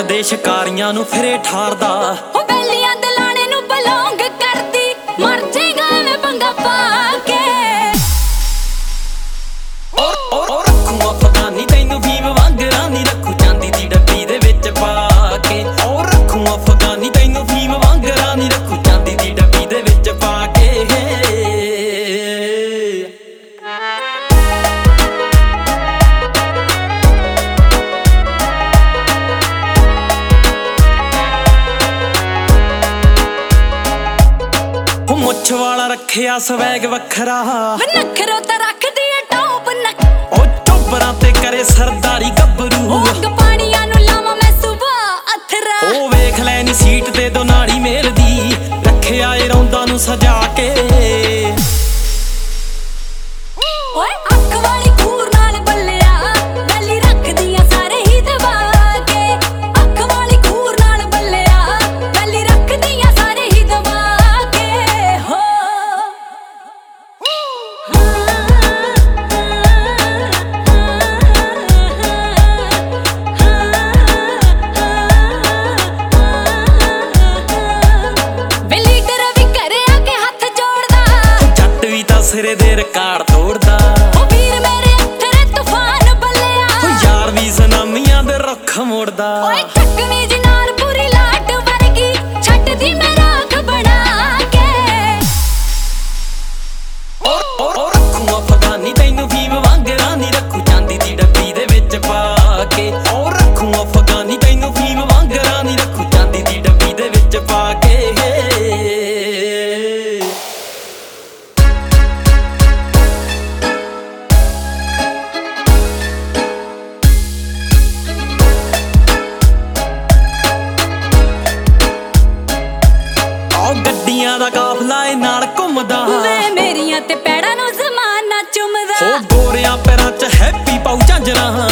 ਦੇ ਸ਼ਿਕਾਰੀਆਂ ਨੂੰ ਫਿਰੇ ਠਾਰਦਾ। ਉਹ ਬੈਲੀਆਂ ਦੇ ਲਾਣੇ ਨੂੰ ਬਲੌਂਗ ਕਰਦੀ, ਮਰ ਜੇਗਾ ਮੈਂ ਪੰਗਾ ਪਾ ਕੇ। ਔਰ ਰੱਖੂ ਅਫਗਾਨੀ ਤੈਨੂੰ ਭੀਮ ਵਾਂਗਰਾਂ ਨੀ ਰੱਖੂ ਚਾਂਦੀ ਦੀ ਡੱਬੀ ਦੇ ਵਿੱਚ ਪਾ ਕੇ। ਔਰ ਰੱਖੂ ਅਫਗਾਨੀ ਤੈਨੂੰ ਭੀਮ ਵਾਂਗਰਾਂ ਨੀ ਰੱਖੂ ਚਾਂਦੀ ਦੀ ਡੱਬੀ ਦੇ ਵਿੱਚ ਪਾ ਕੇ। ਮੁੱਛ ਵਾਲਾ ਰੱਖਿਆ ਸਵੈਗ ਵੱਖਰਾ, ਨਖਰੋ ਤਾਂ ਰੱਖਦੀ ਏ ਟੌਪ ਨੱਕ। ਉਹ ਚੋਬਰਾਂ ਤੇ ਕਰੇ ਸਰਦਾਰੀ ਗੱਭਰੂ। ਅੱਗ ਪਾਣੀਆਂ ਨੂੰ ਲਾਵਾਂ ਮੈਂ ਸੁਬਾ ਅਥਰਾ। ਉਹ ਵੇਖ ਲੈ ਨੀ ਸੀਟ ਤੇ ਦੋ ਨਾੜੀ ਮੇਲਦੀ, ਰੱਖਿਆ ਏ ਰੌਂਦਾ ਨੂੰ ਸਜਾ ਕੇ। ਓਏ ਅੱਖ ਵਾਲੀ ਖੂਰ ਨਾਲ ਬੱਲਿਆ, ਬੈਲੀ ਰੱਖਦੀਆਂ ਸਾਰੇ ਹੀ ਦਬਾ ਕੇ। ਅੱਖ ਵਾਲੀ ਖੂਰ ਨਾਲ ਬੱਲਿਆ, ਬੈਲੀ ਰੱਖਦੀਆਂ ਸਾਰੇ ਹੀ ਦਬਾ ਕੇ। ਹੋ ਵੇ ਲੀਡਰ ਵੀ ਘਰੇ ਆ ਕੇ ਹੱਥ ਜੋੜਦਾ, ਜੱਟ ਵੀ ਤਾਂ ਸਿਰੇ ਦੇ ਰਿਕਾਰਡ ਤੋੜਦਾ। ਉਹ ਵੀਰ ਮੇਰੇ ਤੇਰੇ ਤੂਫਾਨ ਬੱਲਿਆ, ਉਹ ਯਾਰ ਵੀ ਸੁਨਾਮੀਆਂ ਦੇ ਰੁੱਖ ਮੋੜਦਾ। ਓਏ ਚੱਕਵੀਂ ਜਨਾਰ ਪੂਰੀ ਲਾਟ ਵਰਗੀ, ਛੱਡਦੀ ਮੈਂ ਰਾਖ ਬਣਾ ਕੇ। ਔਰ ਰੱਖੂ ਅਫਗਾਨੀ ਤੈਨੂੰ ਭੀਮ ਵਾਂਗਰਾਂ ਨੀ ਰੱਖੂ ਚਾਂਦੀ ਦੀ ਡੱਬੀ ਦੇ ਵਿੱਚ ਪਾ ਕੇ। ਔਰ ਰੱਖੂ ਅਫਗਾਨੀ ਤੈਨੂੰ ਭੀਮ ਵਾਂਗਰਾਂ ਨੀ ਰੱਖੂ ਚਾਂਦੀ ਦੀ ਡੱਬੀ ਦੇ ਵਿੱਚ ਪਾ ਕੇ। ਗੱਡੀਆਂ ਦਾ ਕਾਫਲਾ ਏ ਨਾਲ ਘੁੰਮਦਾ, ਵੇ ਮੇਰੀਆਂ ਤੇ ਪੈੜਾਂ ਨੂੰ ਜ਼ਮਾਨਾ ਚੁੰਮਦਾ। ਹੋ ਗੋਰਿਆਂ ਪੈਰਾਂ 'ਚ ਹੈਪੀ ਪਾਉ ਝਾਂਜਰਾਂ।